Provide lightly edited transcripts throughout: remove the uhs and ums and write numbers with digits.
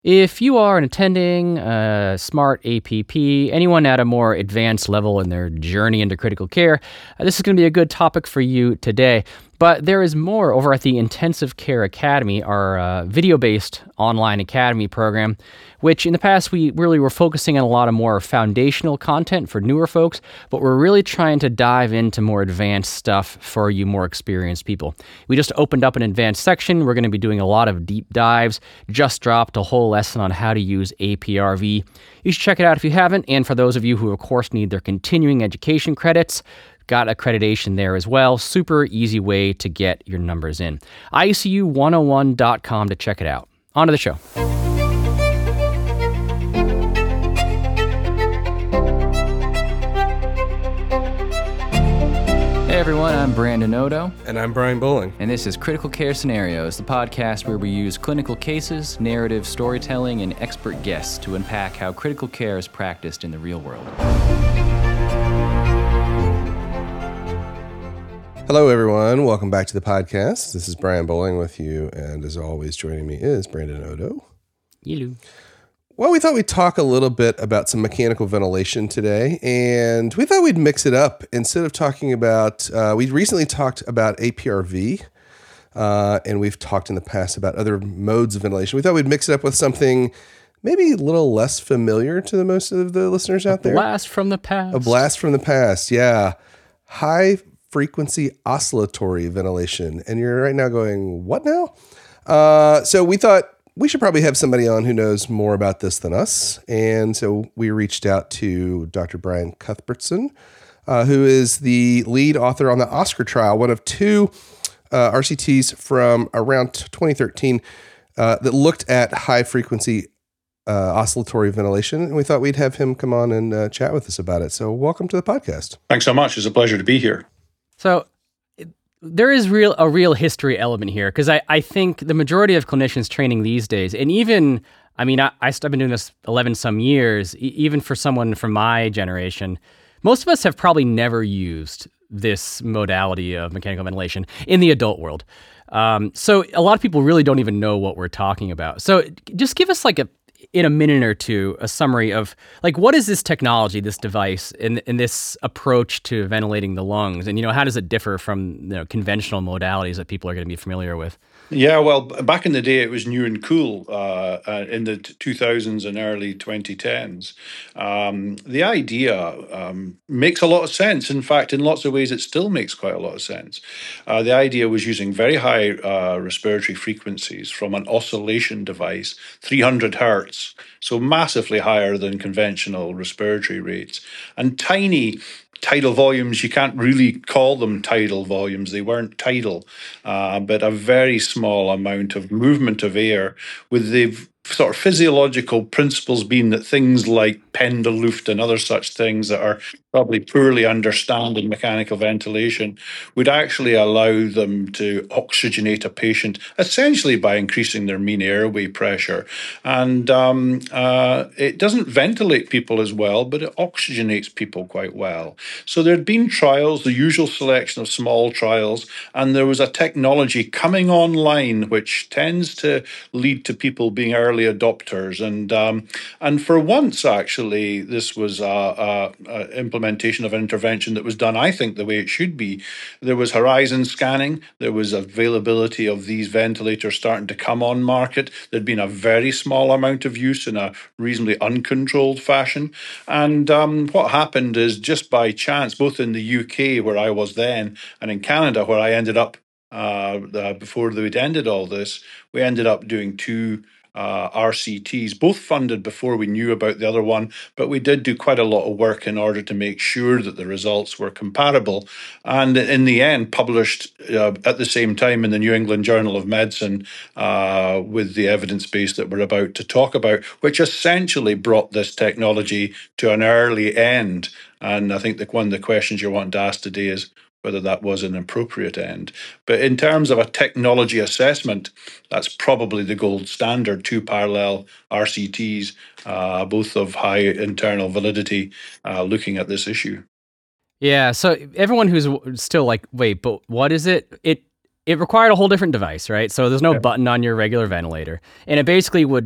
If you are an attending, smart APP, anyone at a more advanced level in their journey into critical care, this is going to be a good topic for you today. But there is more over at the Intensive Care Academy, our video-based online academy program, which in the past we really were focusing on a lot of more foundational content for newer folks, but we're really trying to dive into more advanced stuff for you more experienced people. We just opened up an advanced section. We're going to be doing a lot of deep dives, just dropped a whole lesson on how to use APRV. You should check it out if you haven't, and for those of you who of course need their continuing education credits, got accreditation there as well. Super easy way to get your numbers in. ICU101.com to check it out. On to the show. Hey everyone, I'm Brandon Odo. And I'm Brian Bowling. And this is Critical Care Scenarios, the podcast where we use clinical cases, narrative storytelling, and expert guests to unpack how critical care is practiced in the real world. Hello everyone, welcome back to the podcast. This is Brian Bowling with you, and as always joining me is Brandon Odo. Hello. Well, we thought we'd talk a little bit about some mechanical ventilation today, and we thought we'd mix it up. Instead of talking about, we recently talked about APRV, and we've talked in the past about other modes of ventilation. We thought we'd mix it up with something maybe a little less familiar to the most of the listeners out there. A blast from the past. A blast from the past, yeah. High frequency oscillatory ventilation. And you're right now going, what now? So we thought we should probably have somebody on who knows more about this than us. And so we reached out to Dr. Brian Cuthbertson, who is the lead author on the OSCAR trial, one of two RCTs from around 2013 that looked at high frequency oscillatory ventilation. And we thought we'd have him come on and chat with us about it. So welcome to the podcast. Thanks so much. It's a pleasure to be here. So there is a real history element here, because I think the majority of clinicians training these days, and even, I've been doing this 11 some years, even for someone from my generation, most of us have probably never used this modality of mechanical ventilation in the adult world. So a lot of people really don't even know what we're talking about. So just give us in a minute or two, a summary of what is this technology, this device, and this approach to ventilating the lungs, and how does it differ from conventional modalities that people are going to be familiar with? Yeah, well, back in the day, it was new and cool in the 2000s and early 2010s. The idea makes a lot of sense. In fact, in lots of ways, it still makes quite a lot of sense. The idea was using very high respiratory frequencies from an oscillation device, 300 hertz, so massively higher than conventional respiratory rates, and tiny tidal volumes. You can't really call them tidal volumes. They weren't tidal, but a very small amount of movement of air, with the sort of physiological principles being that things like Pendeluft and other such things that are probably poorly understood in mechanical ventilation would actually allow them to oxygenate a patient essentially by increasing their mean airway pressure. And it doesn't ventilate people as well, but it oxygenates people quite well. So there had been trials, the usual selection of small trials, and there was a technology coming online which tends to lead to people being early adopters. And for once, actually, this was implementation of an intervention that was done, I think, the way it should be. There was horizon scanning. There was availability of these ventilators starting to come on market. There'd been a very small amount of use in a reasonably uncontrolled fashion. And what happened is, just by chance, both in the UK, where I was then, and in Canada, where I ended up before we'd ended all this, we ended up doing two RCTs, both funded before we knew about the other one, but we did do quite a lot of work in order to make sure that the results were comparable, and in the end published at the same time in the New England Journal of Medicine with the evidence base that we're about to talk about, which essentially brought this technology to an early end. And I think that one of the questions you're wanting to ask today is whether that was an appropriate end. But in terms of a technology assessment, that's probably the gold standard, two parallel RCTs, both of high internal validity, looking at this issue. Yeah, so everyone who's still like, wait, but what is it? It required a whole different device, right? So there's no button on your regular ventilator. And it basically would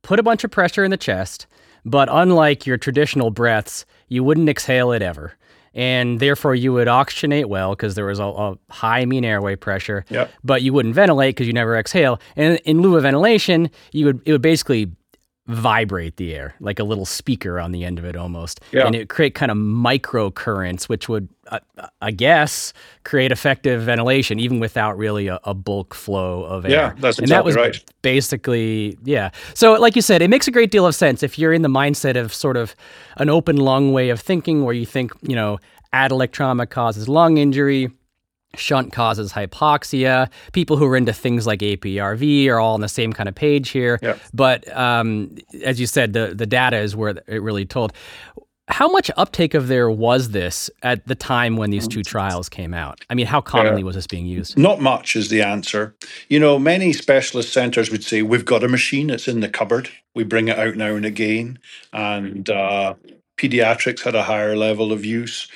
put a bunch of pressure in the chest, but unlike your traditional breaths, you wouldn't exhale it ever. And therefore, you would oxygenate well because there was a high mean airway pressure, Yeah. but you wouldn't ventilate because you never exhale. And in lieu of ventilation, it would basically vibrate the air like a little speaker on the end of it almost. Yeah. And it would create kind of micro currents, which would, I guess, create effective ventilation even without really a bulk flow of air. Yeah, that's and that exactly was right. basically, yeah. So like you said, it makes a great deal of sense if you're in the mindset of sort of an open lung way of thinking where you think, addle trauma causes lung injury, shunt causes hypoxia. People who are into things like APRV are all on the same kind of page here. Yep. But as you said, the data is where it really told. How much uptake of there was this at the time when these two trials came out? I mean, how commonly was this being used? Not much is the answer. Many specialist centres would say, we've got a machine, it's in the cupboard. We bring it out now and again. And pediatrics had a higher level of use.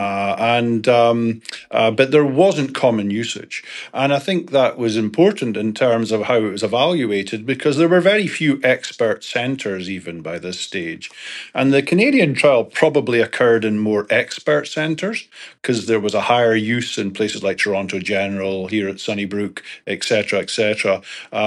But there wasn't common usage. And I think that was important in terms of how it was evaluated because there were very few expert centres even by this stage. And the Canadian trial probably occurred in more expert centres because there was a higher use in places like Toronto General, here at Sunnybrook, etc., etc.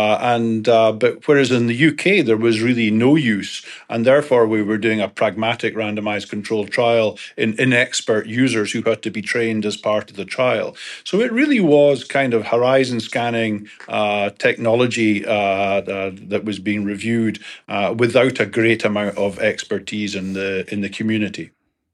But whereas in the UK there was really no use, and therefore we were doing a pragmatic randomized controlled trial in inexpert users who had to be trained as part of the trial. So it really was kind of horizon scanning technology that was being reviewed without a great amount of expertise in the community.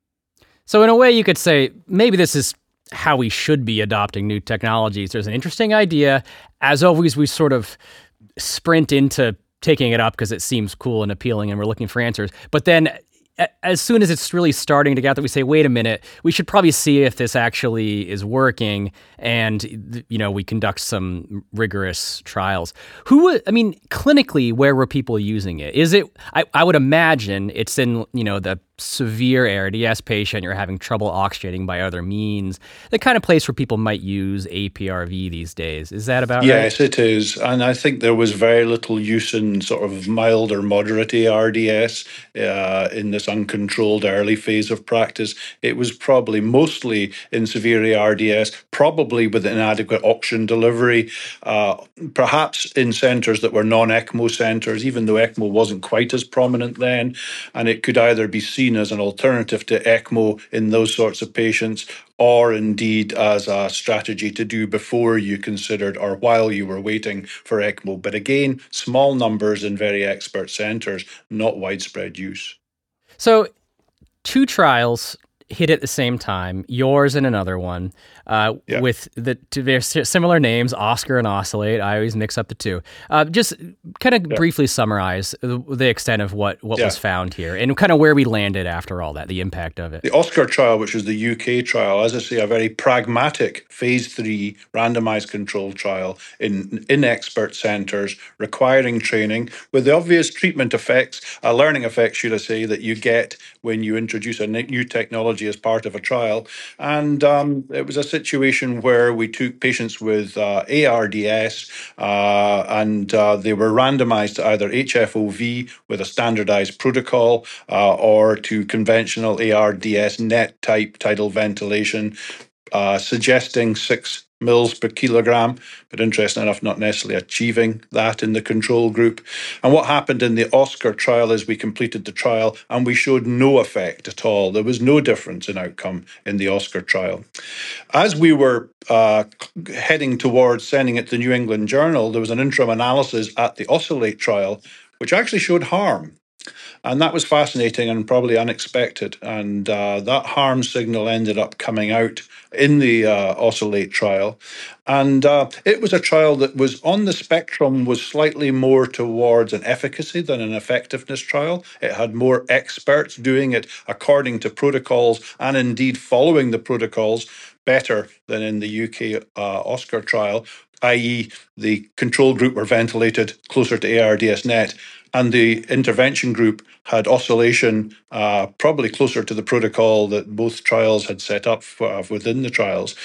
So in a way, you could say maybe this is how we should be adopting new technologies. There's an interesting idea. As always, we sort of sprint into taking it up because it seems cool and appealing and we're looking for answers. But then as soon as it's really starting to get that, we say, wait a minute, we should probably see if this actually is working. And, we conduct some rigorous trials. Clinically, where were people using it? Is it, I would imagine it's in, the severe ARDS patient, you're having trouble oxygenating by other means, the kind of place where people might use APRV these days. Is that about right? Yes, it is. And I think there was very little use in sort of mild or moderate ARDS in this uncontrolled early phase of practice. It was probably mostly in severe ARDS, probably with inadequate oxygen delivery, perhaps in centres that were non-ECMO centres, even though ECMO wasn't quite as prominent then. And it could either be seen as an alternative to ECMO in those sorts of patients, or indeed as a strategy to do before you considered or while you were waiting for ECMO. But again, small numbers in very expert centres, not widespread use. So 2 trials hit at the same time, yours and another one, with they're similar names, Oscar and Oscillate. I always mix up the two. Just kind of briefly summarize the extent of what was found here and kind of where we landed after all that, the impact of it. The Oscar trial, which is the UK trial, as I say, a very pragmatic phase 3 randomized controlled trial in expert centres requiring training with the obvious treatment effects, learning effects, should I say, that you get when you introduce a new technology as part of a trial. And it was a situation where we took patients with ARDS and they were randomized to either HFOV with a standardized protocol or to conventional ARDS net type tidal ventilation, suggesting 6 mils per kilogram, but interesting enough, not necessarily achieving that in the control group. And what happened in the Oscar trial is we completed the trial and we showed no effect at all. There was no difference in outcome in the Oscar trial. As we were heading towards sending it to the New England Journal, there was an interim analysis at the Oscillate trial, which actually showed harm. And that was fascinating and probably unexpected. And that harm signal ended up coming out in the Oscillate trial. And it was a trial that was on the spectrum, was slightly more towards an efficacy than an effectiveness trial. It had more experts doing it according to protocols and indeed following the protocols better than in the UK Oscar trial, i.e. the control group were ventilated closer to ARDS net, and the intervention group had oscillation probably closer to the protocol that both trials had set up within the trials.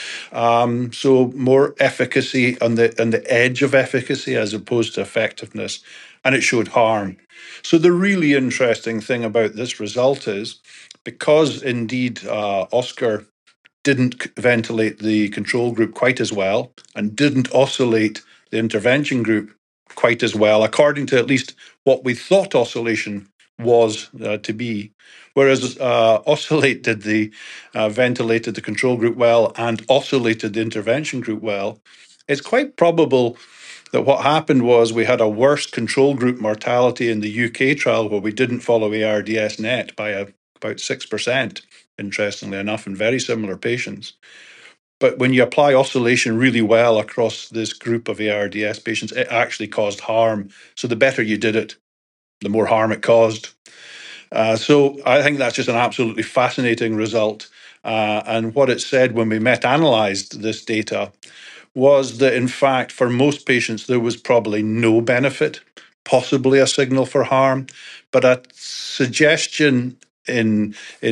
So more efficacy on the edge of efficacy as opposed to effectiveness. and it showed harm. So the really interesting thing about this result is, because indeed Oscar didn't ventilate the control group quite as well and didn't oscillate the intervention group quite as well, according to at least what we thought oscillation was to be. Whereas Oscillate did the ventilated the control group well and oscillated the intervention group well, it's quite probable that what happened was we had a worse control group mortality in the UK trial where we didn't follow ARDS net by about 6%, interestingly enough, in very similar patients. But when you apply oscillation really well across this group of ARDS patients, it actually caused harm. So the better you did it, the more harm it caused. So I think that's just an absolutely fascinating result. And what it said when we meta-analyzed this data was that, in fact, for most patients, there was probably no benefit, possibly a signal for harm, but a suggestion in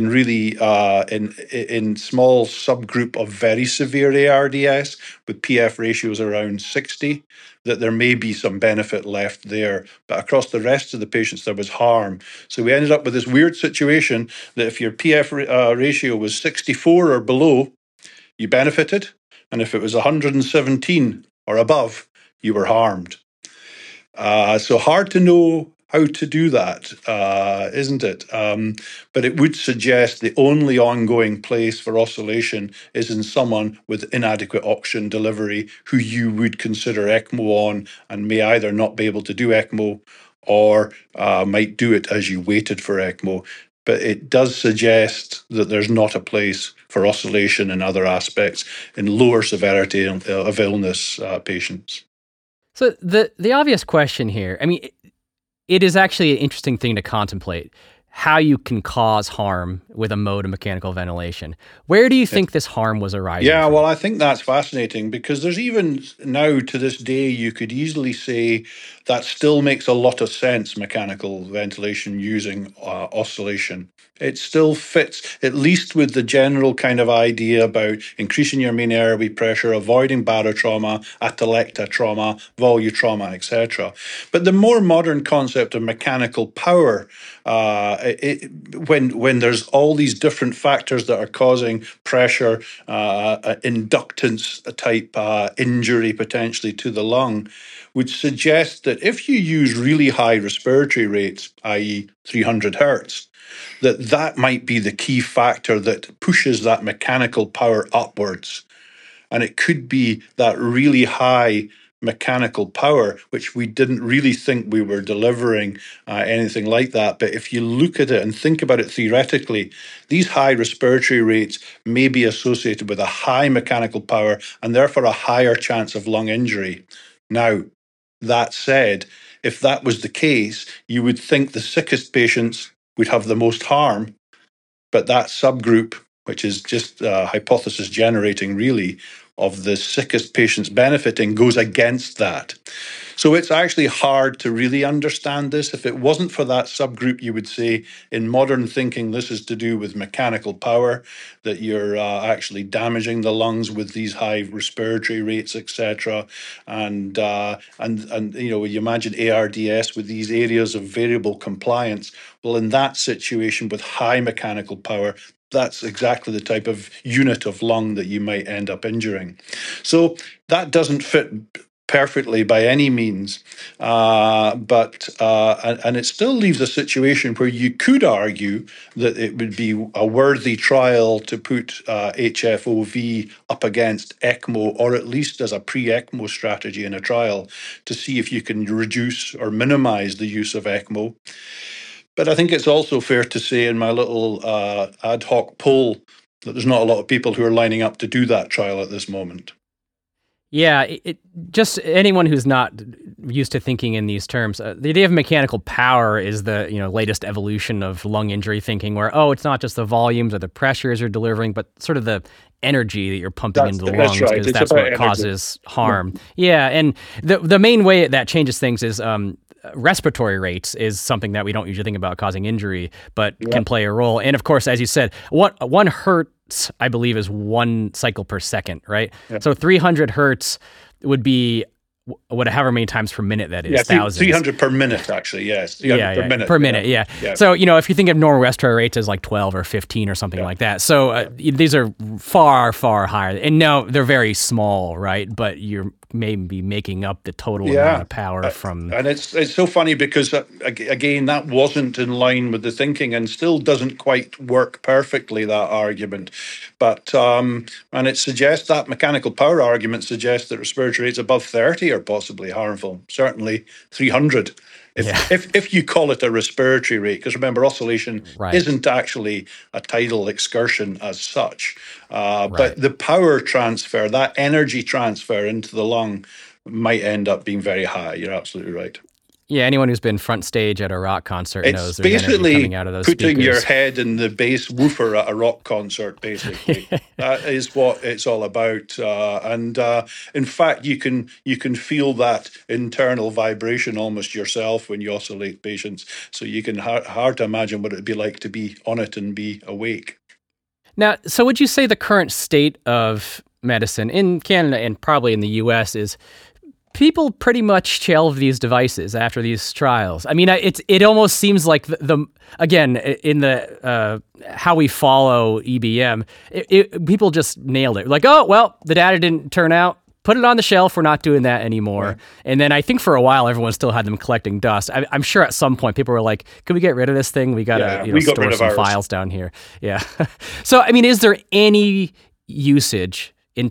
small subgroup of very severe ARDS with PF ratios around 60, that there may be some benefit left there. But across the rest of the patients, there was harm. So we ended up with this weird situation that if your PF ratio was 64 or below, you benefited. And if it was 117 or above, you were harmed. So hard to know how to do that, isn't it? But it would suggest the only ongoing place for oscillation is in someone with inadequate oxygen delivery who you would consider ECMO on and may either not be able to do ECMO or might do it as you waited for ECMO. But it does suggest that there's not a place for oscillation in other aspects in lower severity of illness patients. So the obvious question here, I mean, it is actually an interesting thing to contemplate, how you can cause harm with a mode of mechanical ventilation. Where do you think this harm was arising from? Well, I think that's fascinating because there's even now to this day, you could easily say that still makes a lot of sense, mechanical ventilation using oscillation. It still fits, at least with the general kind of idea about increasing your main airway pressure, avoiding barotrauma, atelecta trauma, volutrauma, etc. But the more modern concept of mechanical power, when there's all these different factors that are causing pressure, inductance type injury potentially to the lung, would suggest that if you use really high respiratory rates, i.e. 300 hertz, that might be the key factor that pushes that mechanical power upwards. And it could be that really high mechanical power, which we didn't really think we were delivering anything like that. But if you look at it and think about it theoretically, these high respiratory rates may be associated with a high mechanical power and therefore a higher chance of lung injury. Now, that said, if that was the case, you would think the sickest patients would have the most harm, but that subgroup, which is just hypothesis generating really, of the sickest patients benefiting goes against that. So it's actually hard to really understand this. If it wasn't for that subgroup, you would say in modern thinking, this is to do with mechanical power, that you're actually damaging the lungs with these high respiratory rates, etc. And you know, you imagine ARDS with these areas of variable compliance. Well, in that situation with high mechanical power, that's exactly the type of unit of lung that you might end up injuring. So that doesn't fit perfectly by any means, but it still leaves a situation where you could argue that it would be a worthy trial to put HFOV up against ECMO, or at least as a pre-ECMO strategy in a trial to see if you can reduce or minimize the use of ECMO. But I think it's also fair to say in my little ad hoc poll that there's not a lot of people who are lining up to do that trial at this moment. Yeah, just anyone who's not used to thinking in these terms, the idea of mechanical power is the latest evolution of lung injury thinking, where it's not just the volumes or the pressures you're delivering, but sort of the energy that you're pumping into the lungs, because that's what causes harm. Yeah, and the main way that changes things is respiratory rates is something that we don't usually think about causing injury, but can play a role. And of course, as you said, what 1 hertz, I believe, is 1 cycle per second, right? Yeah. So 300 hertz would be however many times per minute that is, Yeah, thousands. 300 per minute, actually, yes. 300 per minute. Per minute, yeah. So, if you think of normal respiratory rates as like 12 or 15 or something like that. So these are far, far higher. And no, they're very small, right? But you're maybe making up the total amount of power from... And it's so funny because, again, that wasn't in line with the thinking and still doesn't quite work perfectly, that argument. But, and it suggests that mechanical power argument suggests that respiratory rates above 30 are possibly harmful, certainly 300. If you call it a respiratory rate, because remember, oscillation isn't actually a tidal excursion as such, but the power transfer, that energy transfer into the lung might end up being very high. You're absolutely right. Yeah, anyone who's been front stage at a rock concert knows there's energy coming out of those putting speakers. your head in the bass woofer at a rock concert, basically. That is what it's all about. And in fact, you can feel that internal vibration almost yourself when you oscillate patients. So you can hard to imagine what it would be like to be on it and be awake. Now, so would you say the current state of medicine in Canada and probably in the US is people pretty much shelve these devices after these trials? I mean, it almost seems like the again, in the how we follow EBM, people just nailed it. Like, oh, well, the data didn't turn out. Put it on the shelf. We're not doing that anymore. Right. And then I think for a while, everyone still had them collecting dust. I'm sure at some point people were like, can we get rid of this thing? We got to store some files down here. Yeah. So, I mean, is there any usage in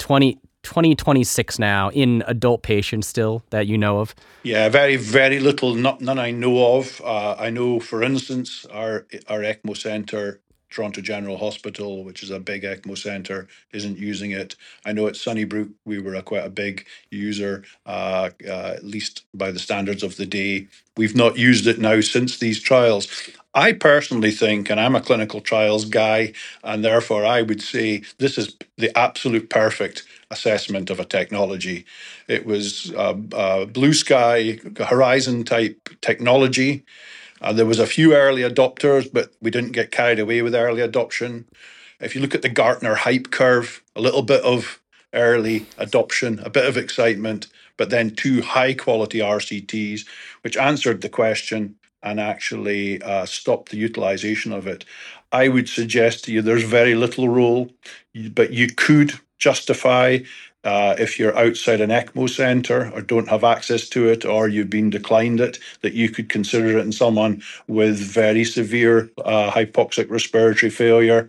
2026 now in adult patients still that you know of? Yeah, very, very little, none I know of. I know, for instance, our ECMO centre, Toronto General Hospital, which is a big ECMO centre, isn't using it. I know at Sunnybrook, we were quite a big user, at least by the standards of the day. We've not used it now since these trials. I personally think, and I'm a clinical trials guy, and therefore I would say this is the absolute perfect assessment of a technology. It was blue sky, horizon type technology. There was a few early adopters, but we didn't get carried away with early adoption. If you look at the Gartner hype curve, a little bit of early adoption, a bit of excitement, but then 2 high-quality RCTs, which answered the question and actually stopped the utilization of it. I would suggest to you there's very little role, but you could justify if you're outside an ECMO centre or don't have access to it, or you've been declined it, that you could consider it in someone with very severe hypoxic respiratory failure.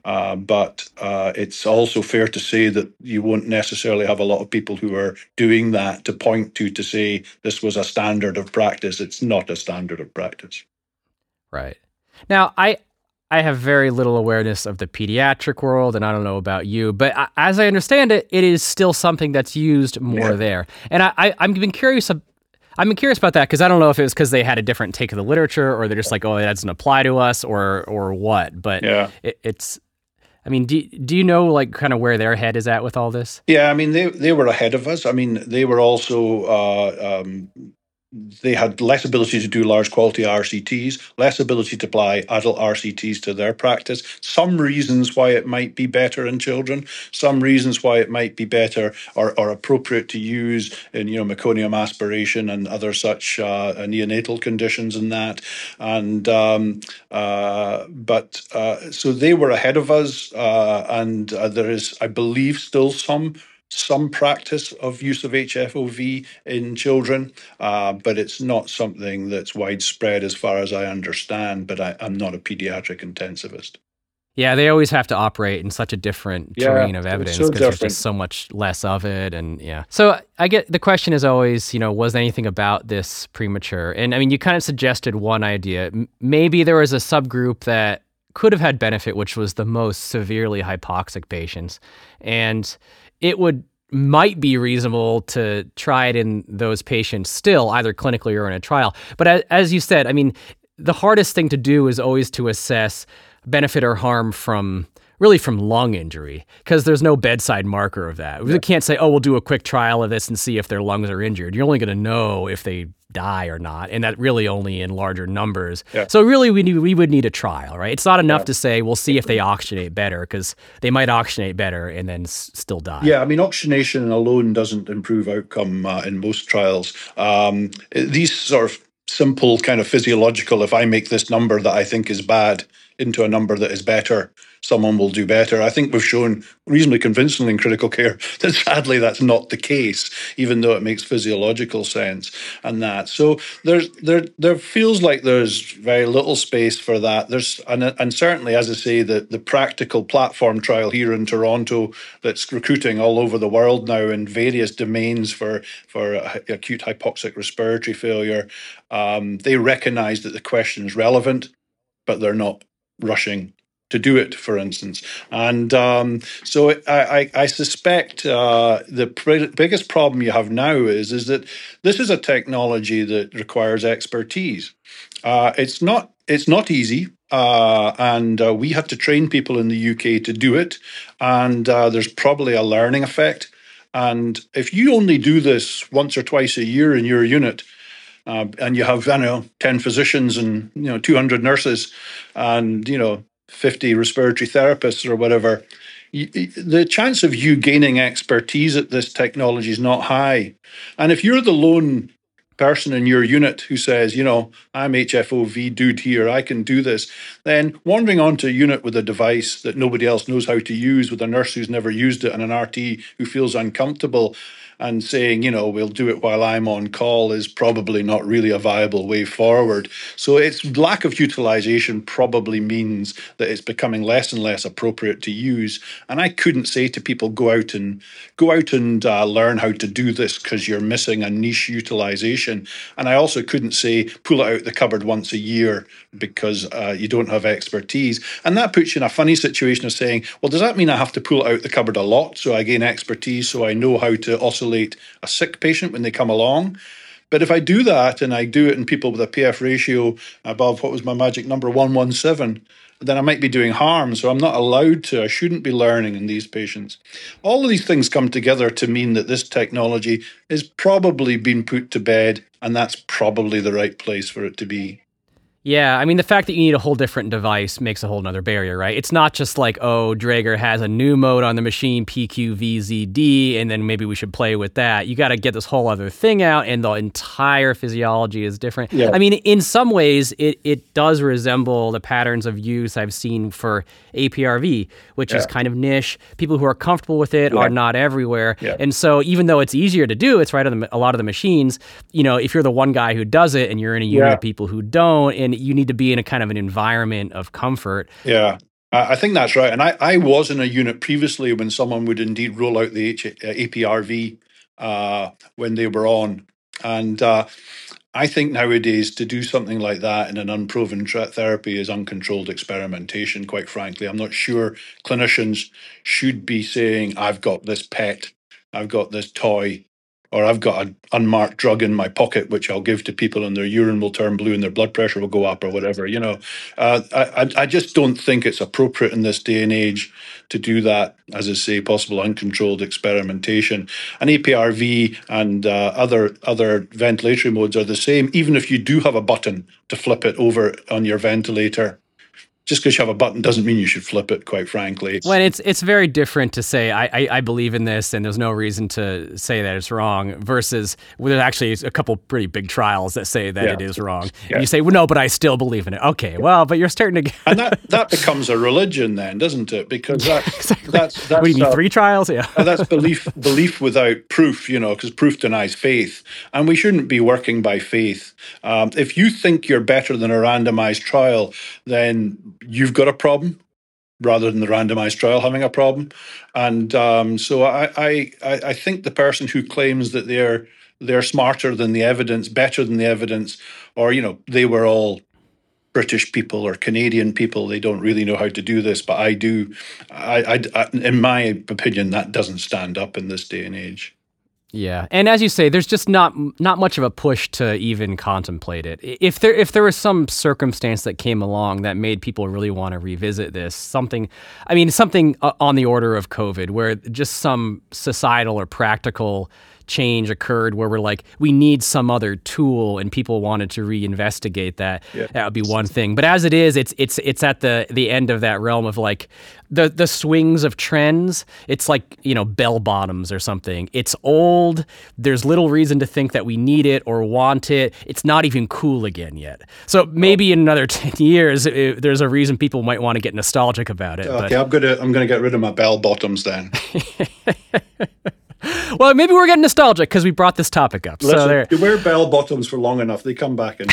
But it's also fair to say that you won't necessarily have a lot of people who are doing that to point to say this was a standard of practice. It's not a standard of practice. Right. Now, I have very little awareness of the pediatric world, and I don't know about you, but as I understand it, it is still something that's used more there. And I've been curious about that because I don't know if it was because they had a different take of the literature, or they're just like, oh, that doesn't apply to us, or what. But it's. I mean, do you know like kind of where their head is at with all this? Yeah, I mean they were ahead of us. I mean they were also. They had less ability to do large quality RCTs, less ability to apply adult RCTs to their practice. Some reasons why it might be better in children, some reasons why it might be better or appropriate to use in meconium aspiration and other such neonatal conditions and that. And so they were ahead of us, and there is, I believe, still some practice of use of HFOV in children, but it's not something that's widespread as far as I understand, but I'm not a pediatric intensivist. Yeah, they always have to operate in such a different terrain of evidence because there's just so much less of it. And so I get the question is always, was anything about this premature? And I mean, you kind of suggested one idea. Maybe there was a subgroup that could have had benefit, which was the most severely hypoxic patients. And it might be reasonable to try it in those patients still, either clinically or in a trial. But as you said, I mean, the hardest thing to do is always to assess benefit or harm from really from lung injury, because there's no bedside marker of that. We can't say, oh, we'll do a quick trial of this and see if their lungs are injured. You're only going to know if they die or not, and that really only in larger numbers. Yeah. So really, we would need a trial, right? It's not enough to say we'll see if they oxygenate better, because they might oxygenate better and then still die. Yeah, I mean, oxygenation alone doesn't improve outcome in most trials. These sort of simple kind of physiological, if I make this number that I think is bad into a number that is better, someone will do better. I think we've shown reasonably convincingly in critical care that sadly that's not the case, even though it makes physiological sense and that. So there feels like there's very little space for that. And certainly, as I say, the practical platform trial here in Toronto that's recruiting all over the world now in various domains for acute hypoxic respiratory failure, they recognise that the question is relevant, but they're not rushing to do it, for instance. And so I suspect the biggest problem you have now is that this is a technology that requires expertise. It's not easy, and we have to train people in the UK to do it, and there's probably a learning effect. And if you only do this once or twice a year in your unit, and you have, 10 physicians and 200 nurses and 50 respiratory therapists or whatever, the chance of you gaining expertise at this technology is not high. And if you're the lone person in your unit who says, I'm HFOV dude here, I can do this, then wandering onto a unit with a device that nobody else knows how to use, with a nurse who's never used it and an RT who feels uncomfortable, and saying, we'll do it while I'm on call, is probably not really a viable way forward. So its lack of utilization probably means that it's becoming less and less appropriate to use. And I couldn't say to people, go out and learn how to do this because you're missing a niche utilization. And I also couldn't say, pull it out the cupboard once a year because you don't have expertise. And that puts you in a funny situation of saying, well, does that mean I have to pull it out the cupboard a lot so I gain expertise, so I know how to oscillate a sick patient when they come along? But if I do that, and I do it in people with a PF ratio above, what was my magic number, 117, then I might be doing harm. So I'm not allowed to, I shouldn't be learning in these patients. All of these things come together to mean that this technology is probably being put to bed, and that's probably the right place for it to be. Yeah, I mean, the fact that you need a whole different device makes a whole nother barrier, right? It's not just like, oh, Draeger has a new mode on the machine, PQVZD, and then maybe we should play with that. You got to get this whole other thing out, and the entire physiology is different. Yeah. I mean, in some ways, it does resemble the patterns of use I've seen for APRV, which is kind of niche. People who are comfortable with it are not everywhere. Yeah. And so even though it's easier to do, it's right on a lot of the machines, if you're the one guy who does it and you're in a unit of people who don't, and you need to be in a kind of an environment of comfort. Yeah, I think that's right. And I was in a unit previously when someone would indeed roll out the APRV when they were on. And I think nowadays to do something like that in an unproven therapy is uncontrolled experimentation, quite frankly. I'm not sure clinicians should be saying, I've got this pet, I've got this toy, or I've got an unmarked drug in my pocket, which I'll give to people and their urine will turn blue and their blood pressure will go up or whatever. I just don't think it's appropriate in this day and age to do that, as I say, possible uncontrolled experimentation. And APRV and other ventilatory modes are the same, even if you do have a button to flip it over on your ventilator. Just because you have a button doesn't mean you should flip it, quite frankly. When it's very different to say, I believe in this and there's no reason to say that it's wrong, versus there's actually a couple pretty big trials that say that it is wrong. And you say, well, no, but I still believe in it. Okay, well, but you're starting to get... And that becomes a religion then, doesn't it? Because exactly. that's what do you need, 3 trials? Yeah. That's belief without proof, because proof denies faith. And we shouldn't be working by faith. If you think you're better than a randomized trial, then you've got a problem rather than the randomized trial having a problem. And so I think the person who claims that they're smarter than the evidence, better than the evidence, or, they were all British people or Canadian people, they don't really know how to do this, but I do. I in my opinion, that doesn't stand up in this day and age. Yeah, and as you say, there's just not much of a push to even contemplate it. If there was some circumstance that came along that made people really want to revisit this, something on the order of COVID, where just some societal or practical change occurred where we're like, we need some other tool, and people wanted to reinvestigate that. Yeah. That would be one thing. But as it is, it's at the end of that realm of like the swings of trends. It's like, bell bottoms or something. It's old. There's little reason to think that we need it or want it. It's not even cool again yet. So maybe in another 10 years, there's a reason people might want to get nostalgic about it. Okay, I'm gonna get rid of my bell bottoms then. Well, maybe we're getting nostalgic because we brought this topic up. Listen, you wear bell bottoms for long enough, they come back.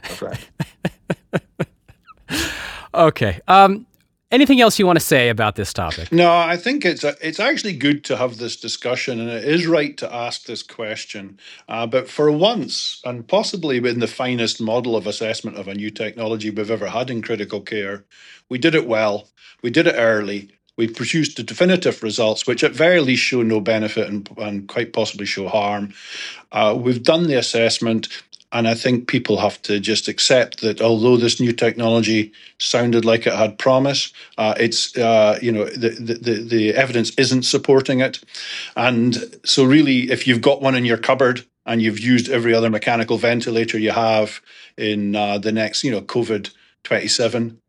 Okay. Anything else you want to say about this topic? No, I think it's actually good to have this discussion, and it is right to ask this question. But for once, and possibly in the finest model of assessment of a new technology we've ever had in critical care, we did it well. We did it early. We produced the definitive results, which at very least show no benefit and quite possibly show harm. We've done the assessment, and I think people have to just accept that although this new technology sounded like it had promise, the evidence isn't supporting it. And so really, if you've got one in your cupboard and you've used every other mechanical ventilator you have in the next, COVID 27,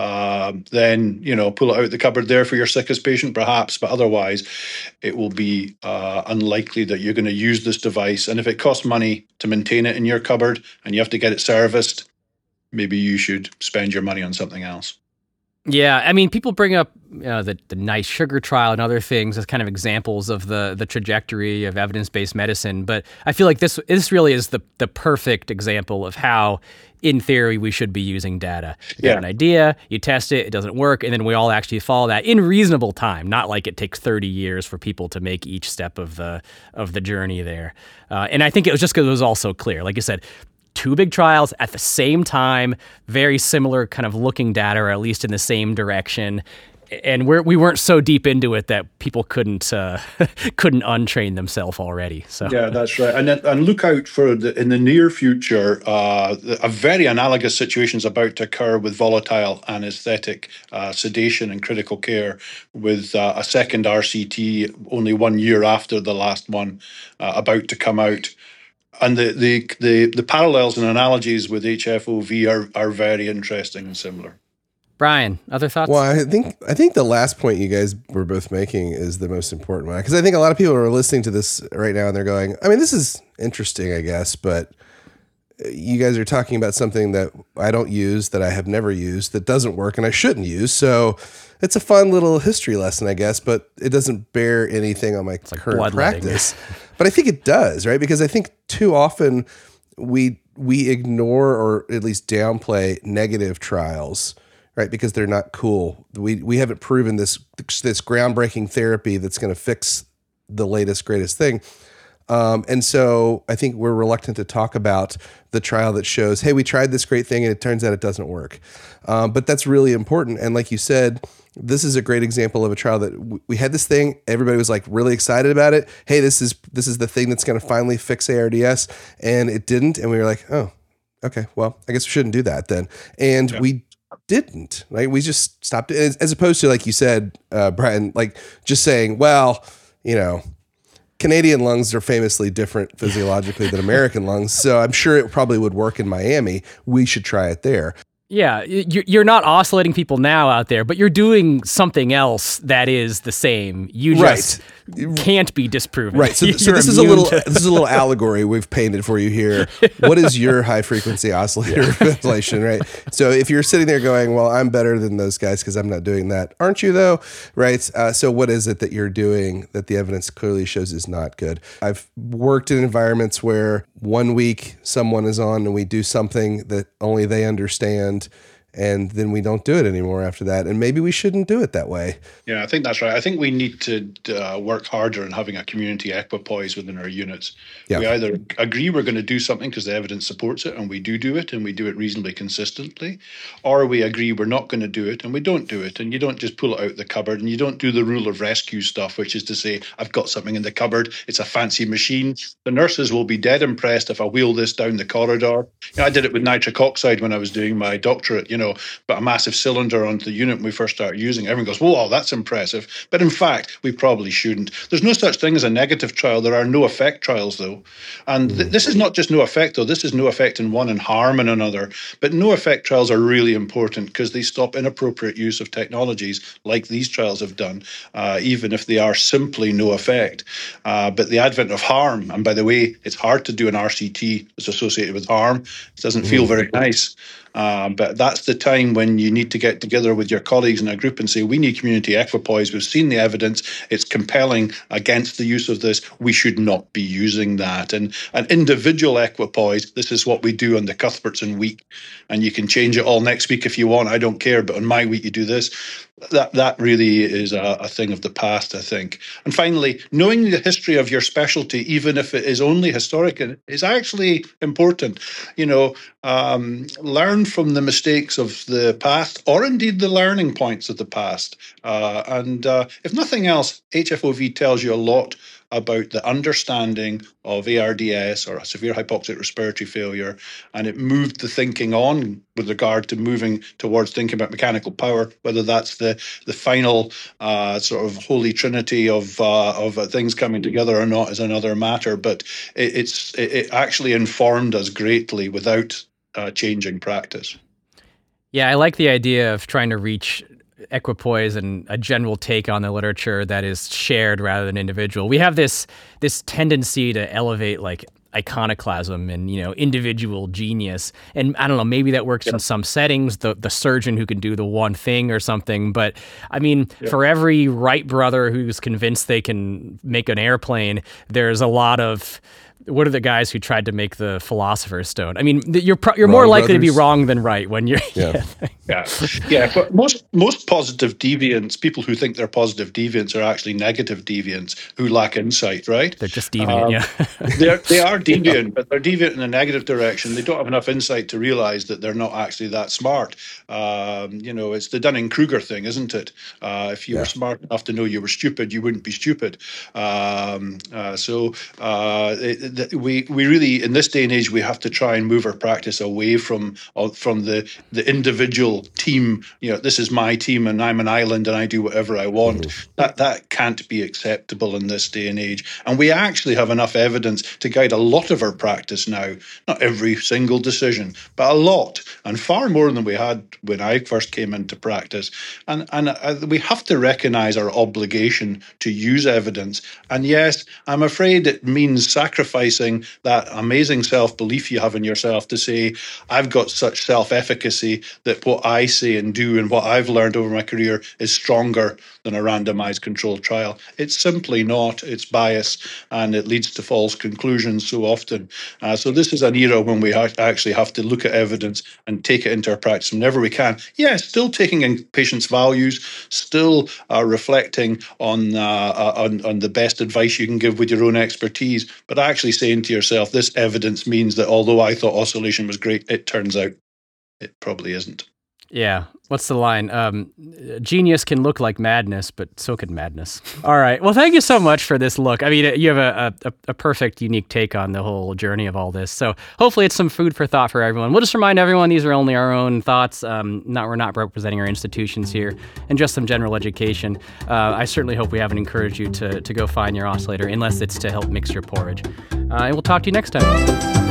then pull it out the cupboard there for your sickest patient, perhaps, but otherwise it will be unlikely that you're going to use this device. And if it costs money to maintain it in your cupboard and you have to get it serviced, maybe you should spend your money on something else. Yeah, I mean, people bring up the NICE sugar trial and other things as kind of examples of the trajectory of evidence-based medicine, but I feel like this really is the perfect example of how, in theory, we should be using data. You have an idea, you test it, it doesn't work, and then we all actually follow that in reasonable time, not like it takes 30 years for people to make each step of the journey there. And I think it was just because it was all so clear. Like you said, 2 big trials at the same time, very similar kind of looking data, or at least in the same direction. And we weren't so deep into it that people couldn't untrain themselves already. So yeah, that's right. And look out for in the near future, a very analogous situation is about to occur with volatile anesthetic sedation and critical care, with a second RCT only 1 year after the last one about to come out. And the parallels and analogies with HFOV are very interesting and similar. Brian, other thoughts? Well, I think the last point you guys were both making is the most important one, because I think a lot of people are listening to this right now and they're going, I mean, this is interesting, I guess, but you guys are talking about something that I don't use, that I have never used, that doesn't work, and I shouldn't use. So it's a fun little history lesson, I guess, but it doesn't bear anything on my current practice. But I think it does, right? Because I think too often we ignore, or at least downplay, negative trials, right? Because they're not cool. We haven't proven this groundbreaking therapy that's going to fix the latest, greatest thing. And so I think we're reluctant to talk about the trial that shows, hey, we tried this great thing and it turns out it doesn't work. But that's really important. And like you said, this is a great example of a trial that we had this thing. Everybody was like really excited about it. Hey, this is the thing that's going to finally fix ARDS. And it didn't. And we were like, oh, okay, well, I guess we shouldn't do that then. And we didn't, right? We just stopped it. As opposed to, like you said, Brian, like just saying, well, Canadian lungs are famously different physiologically than American lungs, so I'm sure it probably would work in Miami. We should try it there. Yeah, you're not oscillating people now out there, but you're doing something else that is the same. You just can't be disproven. Right. So this is a little allegory we've painted for you here. What is your high frequency oscillator ventilation, right? So if you're sitting there going, well, I'm better than those guys because I'm not doing that. Aren't you though? Right. So what is it that you're doing that the evidence clearly shows is not good? I've worked in environments where 1 week someone is on and we do something that only they understand, and then we don't do it anymore after that. And maybe we shouldn't do it that way. Yeah, I think that's right. I think we need to work harder on having a community equipoise within our units. Yeah. We either agree we're going to do something because the evidence supports it, and we do it, and we do it reasonably consistently, or we agree we're not going to do it, and we don't do it. And you don't just pull it out the cupboard, and you don't do the rule of rescue stuff, which is to say, I've got something in the cupboard, it's a fancy machine. The nurses will be dead impressed if I wheel this down the corridor. I did it with nitric oxide when I was doing my doctorate, but a massive cylinder onto the unit when we first started using it. Everyone goes, whoa, that's impressive. But in fact, we probably shouldn't. There's no such thing as a negative trial. There are no effect trials, though. And this is not just no effect, though. This is no effect in one and harm in another. But no effect trials are really important because they stop inappropriate use of technologies like these trials have done, even if they are simply no effect. But the advent of harm, and by the way, it's hard to do an RCT that's associated with harm. It doesn't feel very nice. But that's the time when you need to get together with your colleagues in a group and say, we need community equipoise. We've seen the evidence. It's compelling against the use of this. We should not be using that. And an individual equipoise, this is what we do on the Cuthbertson week. And you can change it all next week if you want. I don't care. But on my week, you do this. That really is a thing of the past, I think. And finally, knowing the history of your specialty, even if it is only historic, is actually important. Learn from the mistakes of the past, or indeed the learning points of the past. And if nothing else, HFOV tells you a lot about the understanding of ARDS, or severe hypoxic respiratory failure, and it moved the thinking on with regard to moving towards thinking about mechanical power. Whether that's the final sort of holy trinity of things coming together or not is another matter. But it actually informed us greatly without changing practice. Yeah, I like the idea of trying to reach equipoise and a general take on the literature that is shared rather than individual. We have this tendency to elevate like iconoclasm and individual genius, and I don't know, maybe that works in some settings, the surgeon who can do the one thing or something, but I mean, for every Wright brother who's convinced they can make an airplane, there's a lot of what are the guys who tried to make the Philosopher's Stone? I mean, you're more likely to be wrong than right when you're. Yeah. But most positive deviants, people who think they're positive deviants, are actually negative deviants who lack insight. Right? They're just deviant. They are deviant, but they're deviant in a negative direction. They don't have enough insight to realize that they're not actually that smart. It's the Dunning-Kruger thing, isn't it? If you were smart enough to know you were stupid, you wouldn't be stupid. We really, in this day and age, we have to try and move our practice away from the individual team. This is my team and I'm an island and I do whatever I want. That can't be acceptable in this day and age. And we actually have enough evidence to guide a lot of our practice now. Not every single decision, but a lot, and far more than we had when I first came into practice. And we have to recognize our obligation to use evidence. And yes, I'm afraid it means sacrificing that amazing self-belief you have in yourself to say, I've got such self-efficacy that what I say and do and what I've learned over my career is stronger than a randomized controlled trial. It's simply not. It's bias, and it leads to false conclusions so often. So this is an era when we actually have to look at evidence and take it into our practice whenever we can. Yes, still taking in patients' values, still reflecting on the best advice you can give with your own expertise, but actually saying to yourself, this evidence means that although I thought oscillation was great, it turns out it probably isn't. Yeah. What's the line? Genius can look like madness, but so can madness. All right. Well, thank you so much for this look. I mean, you have a perfect, unique take on the whole journey of all this. So hopefully it's some food for thought for everyone. We'll just remind everyone these are only our own thoughts. We're not representing our institutions here, and just some general education. I certainly hope we haven't encouraged you to go find your oscillator, unless it's to help mix your porridge. And we'll talk to you next time.